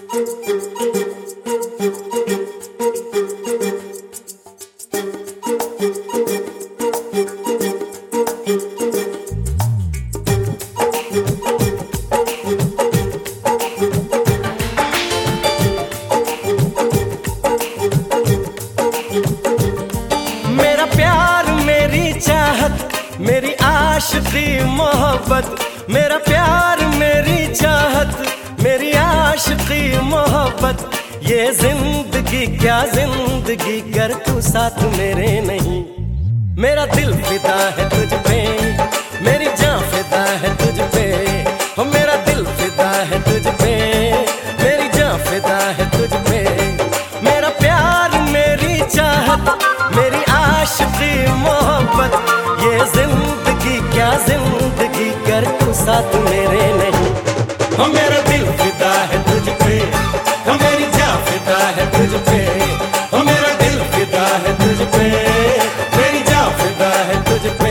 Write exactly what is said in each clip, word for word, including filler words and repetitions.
मेरी आशिकी मोहब्बत, मेरा प्यार मेरी चाहत, मेरी आशिकी मोहब्बत, ये जिंदगी क्या जिंदगी कर तू साथ मेरे नहीं। मेरा दिल फिदा है तुझ पे, मेरी जान फिदा है तुझ पे, हो मेरा दिल फिदा है तुझ पे, मेरी जान फिदा है तुझ पे। मेरा प्यार मेरी चाहत, मेरी आशिकी मोहब्बत, ये जिंदगी क्या जिंदगी कर तू साथ मेरे नहीं। हो मेरा दिल फिदा है तुझ पे, हो मेरी जान फिदा है तुझ पे, हो मेरा दिल फिदा है तुझ पे, मेरी जान फिदा है तुझ पे।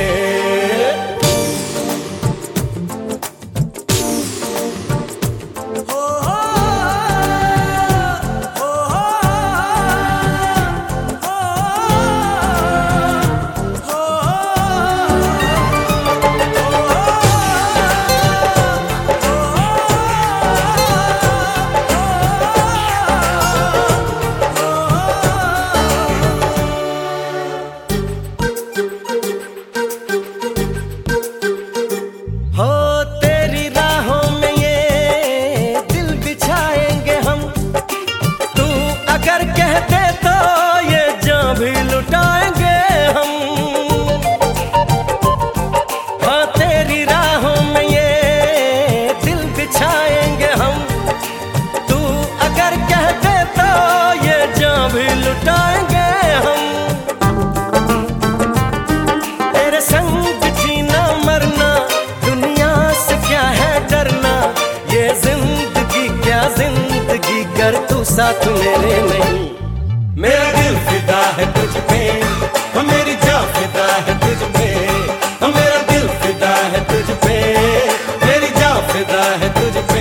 साथ मेरे नहीं। मेरा दिल फिदा है तुझ पे, हो मेरी जान फिदा है तुझ पे, हो मेरा दिल फिदा है तुझ पे, मेरी जान फिदा है तुझ पे।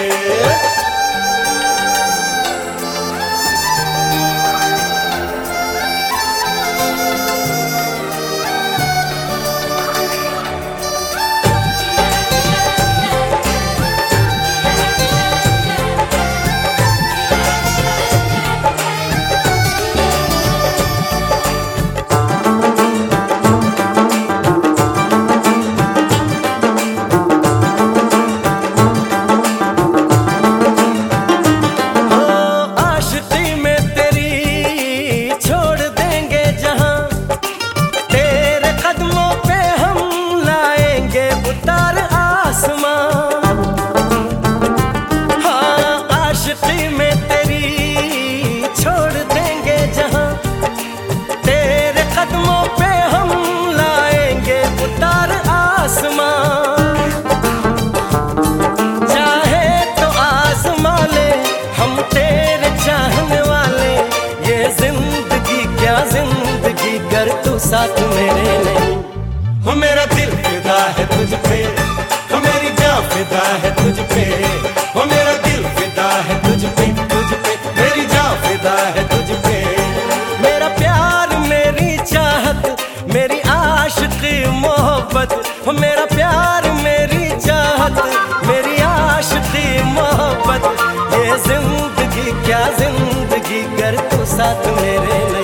साथ मेरे नहीं। हो मेरा दिल फिदा है तुझ पे, हो मेरी जान फिदा है तुझ पे, हो मेरा दिल फिदा है तुझ पे, तुझ पे, मेरी जान फिदा है तुझ पे। मेरा प्यार मेरी चाहत, मेरी आशिकी मोहब्बत, हो मेरा प्यार मेरी चाहत, मेरी आशिकी मोहब्बत, ये जिंदगी क्या जिंदगी कर तू साथ मेरे नहीं।